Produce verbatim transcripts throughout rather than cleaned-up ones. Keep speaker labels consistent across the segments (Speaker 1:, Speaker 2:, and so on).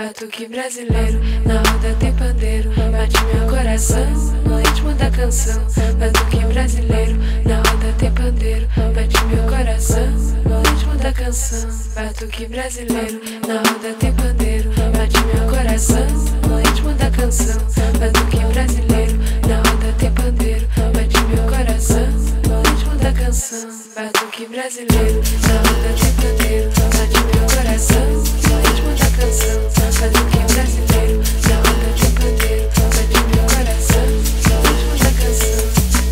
Speaker 1: Batuque brasileiro, na roda tem pandeiro. Bate meu coração, no ritmo da canção. Batuque brasileiro, na roda tem pandeiro. Bate meu coração, no ritmo da canção. Batuque brasileiro, na roda tem pandeiro. Bate meu coração, no ritmo da canção. Batuque brasileiro, na roda tem pandeiro. Bate meu coração, no ritmo da canção. Batuque brasileiro, na roda tem pandeiro. Bate meu coração, no ritmo da canção. Batuque brasileiro, na roda tem pandeiro. Bate meu coração, no ritmo da canção.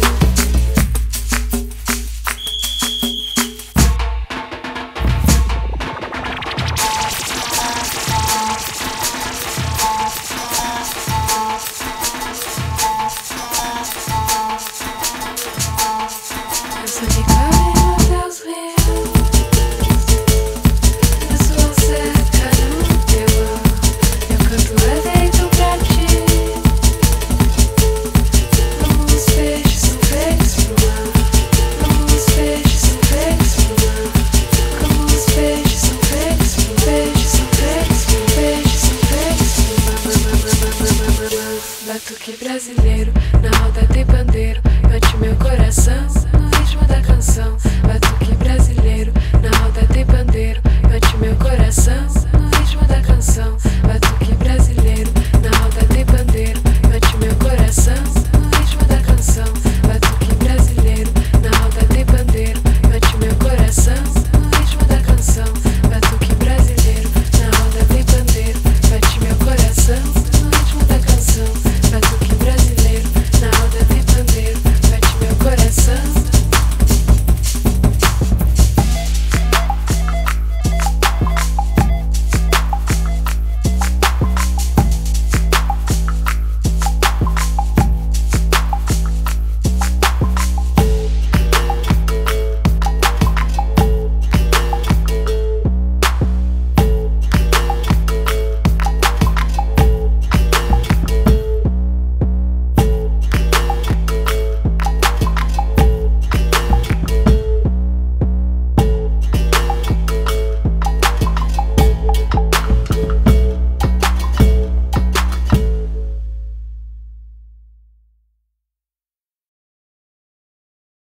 Speaker 1: Eu sou de Cabo e Deus meu. Eu sou certa no teu ar. Eu canto é deito pra ti. Como os peixes são feitos pro mar. Como os peixes são feitos pro mar. Como os peixes são feitos pro peixes são feitos pro peixes são feitos pro mar. Batuque brasileiro,